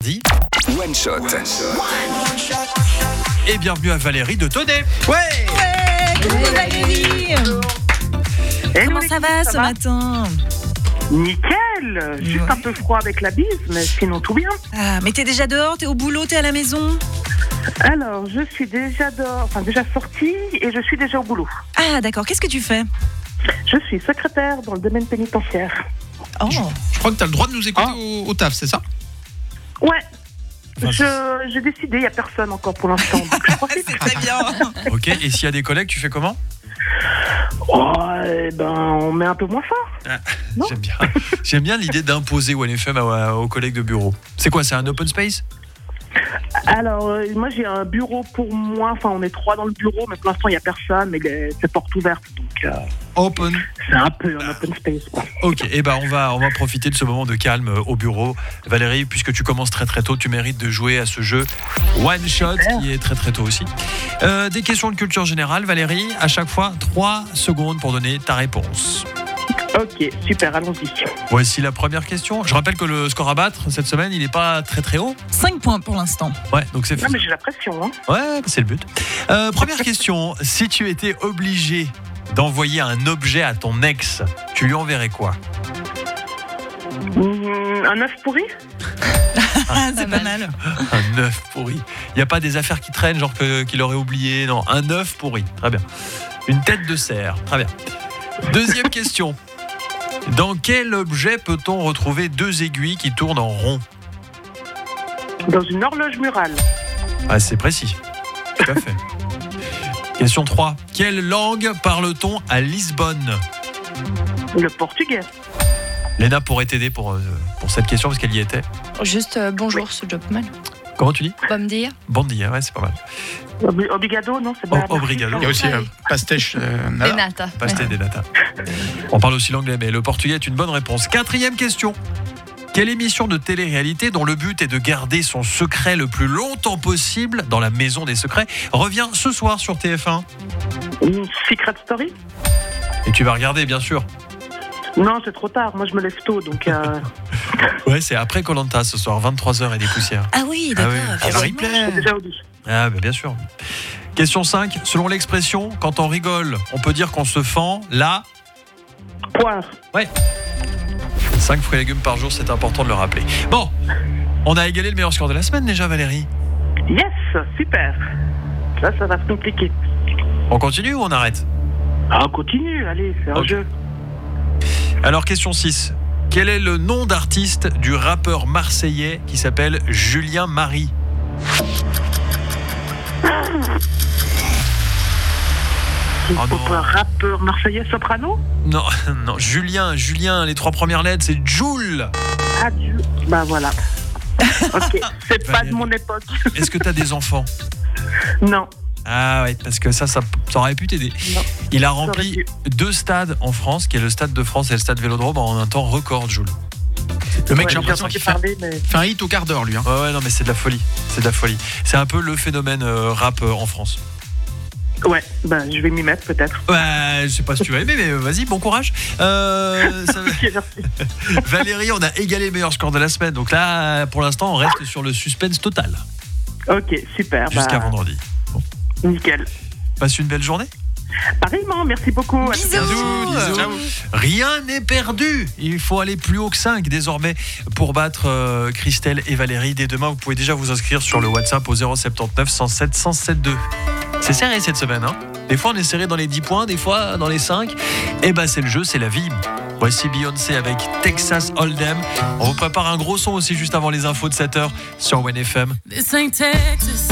mardi. One Shot. Et bienvenue à Valérie de Tonnet. Ouais. Coucou Valérie. Comment ça va ce matin? Nickel, juste un peu froid avec la bise, mais sinon tout bien. Ah, mais t'es déjà dehors, t'es au boulot, t'es à la maison? Alors, je suis déjà dehors, déjà sortie et je suis déjà au boulot. Ah d'accord, qu'est-ce que tu fais? Je suis secrétaire dans le domaine pénitentiaire. Oh. Je crois que tu as le droit de nous écouter au taf, c'est ça? Ouais, j'ai décidé, il n'y a personne encore pour l'instant, donc je profite. C'est très bien. Ok, et s'il y a des collègues, tu fais comment? On met un peu moins fort. Non. J'aime bien l'idée d'imposer OneFM aux collègues de bureau. C'est quoi, c'est un open space? Alors, moi j'ai un bureau pour moi, on est 3 dans le bureau, mais pour l'instant il n'y a personne, mais c'est porte ouverte, donc Open. c'est un peu un open space. Ok, et on va profiter de ce moment de calme au bureau. Valérie, puisque tu commences très très tôt, tu mérites de jouer à ce jeu One Shot qui est très très tôt aussi. Des questions de culture générale, Valérie, à chaque fois 3 secondes pour donner ta réponse. Ok, super, allons-y. Voici la première question. Je rappelle que le score à battre cette semaine, il n'est pas très très haut. 5 points pour l'instant. Ouais, donc c'est Non, mais j'ai la pression, hein. Ouais, c'est le but. Première question, si tu étais obligé d'envoyer un objet à ton ex, tu lui enverrais quoi? Un œuf pourri? Ah, c'est pas mal. Un œuf pourri. Il n'y a pas des affaires qui traînent, genre qu'il aurait oublié. Non, un œuf pourri. Très bien. Une tête de cerf. Très bien. Deuxième question. Dans quel objet peut-on retrouver 2 aiguilles qui tournent en rond? Dans une horloge murale. Ah, c'est précis. Tout à fait. Question 3. Quelle langue parle-t-on à Lisbonne? Le portugais. Léna pourrait t'aider pour cette question parce qu'elle y était. Juste bonjour, ce job mal. Comment tu dis? Bom dia. Bon dia, ouais, c'est pas mal. Obrigado, non, c'est pas Obrigado. Il y a aussi pastèche nada. Benata. Pastel de nata. On parle aussi l'anglais, mais le portugais est une bonne réponse. 4e question. Quelle émission de télé-réalité dont le but est de garder son secret le plus longtemps possible dans la maison des secrets revient ce soir sur TF1? Une Secret Story? Et tu vas regarder, bien sûr. Non, c'est trop tard. Moi, je me lève tôt, donc. Ouais, c'est après Koh-Lanta ce soir, 23h et des poussières. Ah oui, d'accord. Ah oui. C'est déjà au dit. Ah, bien sûr. Question 5. Selon l'expression, quand on rigole, on peut dire qu'on se fend la... Poire. Ouais. 5 fruits et légumes par jour, c'est important de le rappeler. Bon, on a égalé le meilleur score de la semaine déjà, Valérie. Yes, super. Là, ça va se compliquer. On continue ou on arrête? Ah, on continue, allez, c'est un jeu. Alors, question 6. Quel est le nom d'artiste du rappeur marseillais qui s'appelle Julien Marie? Oh non. Un rappeur marseillais soprano? Non, Julien, les 3 premières lettres, c'est Joule. Adieu. Bah voilà. Ok, c'est pas de mon époque. Est-ce que t'as des enfants? Non. Ah ouais, parce que ça aurait pu t'aider. Non. Il a rempli 2 stades en France, qui est le Stade de France et le Stade Vélodrome, en un temps record, Joule. Le mec, Ouais, j'ai l'impression entendu qu'il fait parler, mais... un hit au quart d'heure, lui. Hein. Ouais, non, mais c'est de la folie. C'est un peu le phénomène rap en France. Ouais, je vais m'y mettre peut-être. Ouais, je sais pas si tu vas aimer, mais vas-y, bon courage. Ok, merci. Valérie, on a égalé le meilleur score de la semaine. Donc là, pour l'instant, on reste sur le suspense total. Ok, super. Jusqu'à vendredi. Nickel. Passe une belle journée. Pareillement, merci beaucoup. Bisous. Bisous. Ciao. Rien n'est perdu. Il faut aller plus haut que 5 désormais pour battre Christelle et Valérie. Dès demain, vous pouvez déjà vous inscrire sur le WhatsApp au 079 107 107 2. C'est serré cette semaine, hein. Des fois on est serré dans les 10 points, des fois dans les 5. Et c'est le jeu, c'est la vie. Voici Beyoncé avec Texas Hold'em. On vous prépare un gros son aussi juste avant les infos de 7h sur OneFM. This ain't Texas.